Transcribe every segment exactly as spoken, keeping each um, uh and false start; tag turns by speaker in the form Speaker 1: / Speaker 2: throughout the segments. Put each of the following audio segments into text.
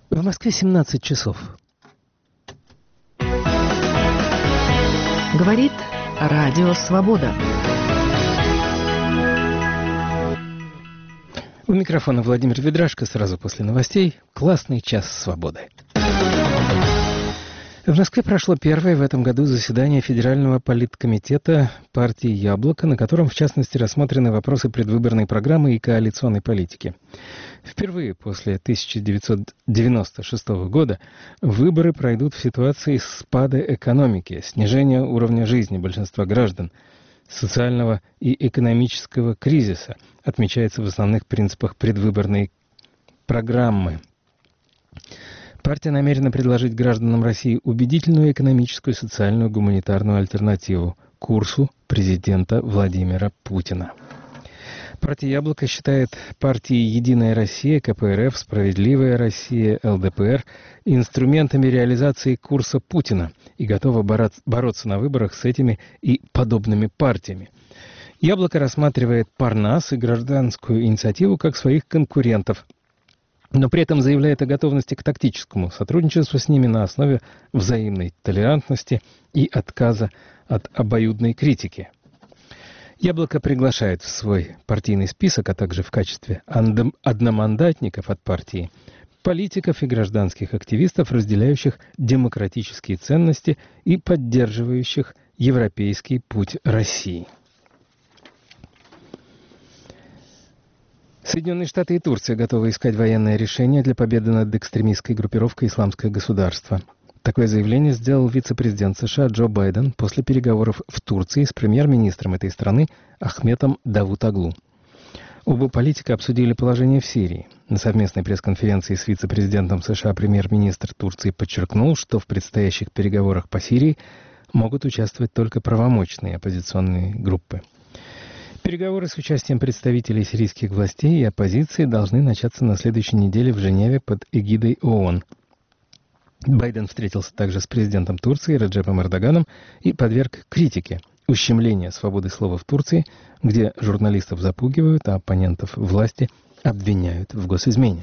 Speaker 1: В Москве семнадцать часов.
Speaker 2: Говорит Радио Свобода.
Speaker 1: У микрофона Владимир Ведрашко. Сразу после новостей классный час свободы. В Москве прошло первое в этом году заседание Федерального политкомитета партии «Яблоко», на котором, в частности, рассмотрены вопросы предвыборной программы и коалиционной политики. Впервые после тысяча девятьсот девяносто шестого года выборы пройдут в ситуации спада экономики, снижения уровня жизни большинства граждан, социального и экономического кризиса, отмечается в основных принципах предвыборной программы. Партия намерена предложить гражданам России убедительную экономическую, социальную, гуманитарную альтернативу курсу президента Владимира Путина. Партия «Яблоко» считает партии «Единая Россия», ка пэ эр эф, «Справедливая Россия», эл дэ пэ эр инструментами реализации курса Путина и готова бороться на выборах с этими и подобными партиями. «Яблоко» рассматривает Парнас и гражданскую инициативу как своих конкурентов, но при этом заявляет о готовности к тактическому сотрудничеству с ними на основе взаимной толерантности и отказа от обоюдной критики. «Яблоко» приглашает в свой партийный список, а также в качестве одномандатников от партии, политиков и гражданских активистов, разделяющих демократические ценности и поддерживающих европейский путь России. Соединенные Штаты и Турция готовы искать военное решение для победы над экстремистской группировкой «Исламское государство». Такое заявление сделал вице-президент США Джо Байден после переговоров в Турции с премьер-министром этой страны Ахметом Давутоглу. Оба политика обсудили положение в Сирии. На совместной пресс-конференции с вице-президентом США премьер-министр Турции подчеркнул, что в предстоящих переговорах по Сирии могут участвовать только правомочные оппозиционные группы. Переговоры с участием представителей сирийских властей и оппозиции должны начаться на следующей неделе в Женеве под эгидой ООН. Байден встретился также с президентом Турции Реджепом Эрдоганом и подверг критике ущемления свободы слова в Турции, где журналистов запугивают, а оппонентов власти обвиняют в госизмене.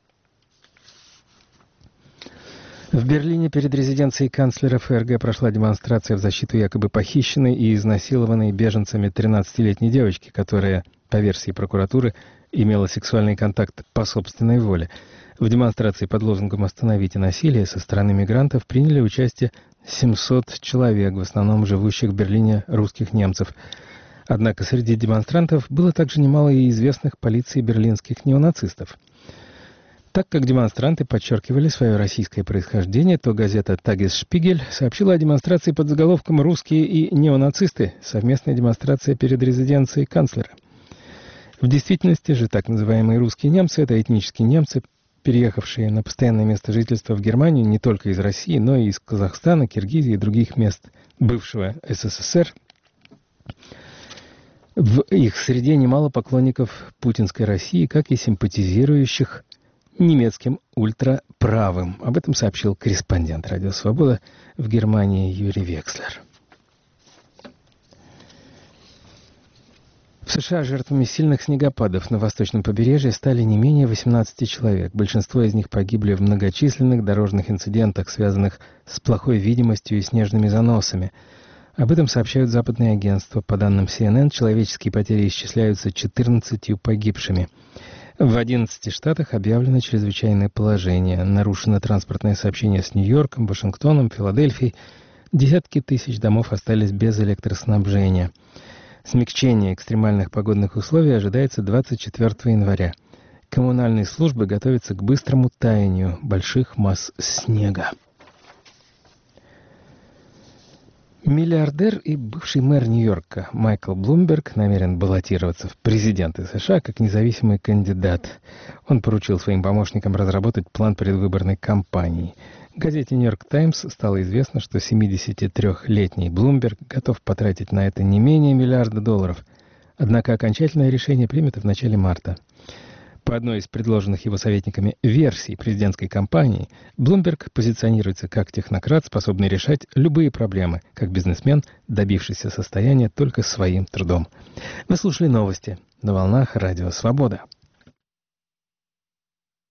Speaker 1: В Берлине перед резиденцией канцлера эф эр гэ прошла демонстрация в защиту якобы похищенной и изнасилованной беженцами тринадцатилетней девочки, которая, по версии прокуратуры, имела сексуальный контакт по собственной воле. В демонстрации под лозунгом «Остановите насилие» со стороны мигрантов приняли участие семьсот человек, в основном живущих в Берлине русских немцев. Однако среди демонстрантов было также немало и известных полиции берлинских неонацистов. Так как демонстранты подчеркивали свое российское происхождение, то газета «Тагесшпигель» сообщила о демонстрации под заголовком «Русские и неонацисты. Совместная демонстрация перед резиденцией канцлера». В действительности же так называемые русские немцы – это этнические немцы, переехавшие на постоянное место жительства в Германию не только из России, но и из Казахстана, Киргизии и других мест бывшего эс эс эс эр. В их среде немало поклонников путинской России, как и симпатизирующих немецким ультраправым. Об этом сообщил корреспондент «Радио Свобода» в Германии Юрий Векслер. В США жертвами сильных снегопадов на восточном побережье стали не менее восемнадцати человек. Большинство из них погибли в многочисленных дорожных инцидентах, связанных с плохой видимостью и снежными заносами. Об этом сообщают западные агентства. По данным си эн эн, человеческие потери исчисляются четырнадцатью погибшими. В одиннадцати штатах объявлено чрезвычайное положение. Нарушено транспортное сообщение с Нью-Йорком, Вашингтоном, Филадельфией. Десятки тысяч домов остались без электроснабжения. Смягчение экстремальных погодных условий ожидается двадцать четвёртого января. Коммунальные службы готовятся к быстрому таянию больших масс снега. Миллиардер и бывший мэр Нью-Йорка Майкл Блумберг намерен баллотироваться в президенты США как независимый кандидат. Он поручил своим помощникам разработать план предвыборной кампании. Газете «Нью-Йорк Таймс» стало известно, что семидесятитрёхлетний Блумберг готов потратить на это не менее миллиарда долларов. Однако окончательное решение примет в начале марта. По одной из предложенных его советниками версий президентской кампании, Блумберг позиционируется как технократ, способный решать любые проблемы, как бизнесмен, добившийся состояния только своим трудом. Вы слушали новости на волнах Радио Свобода.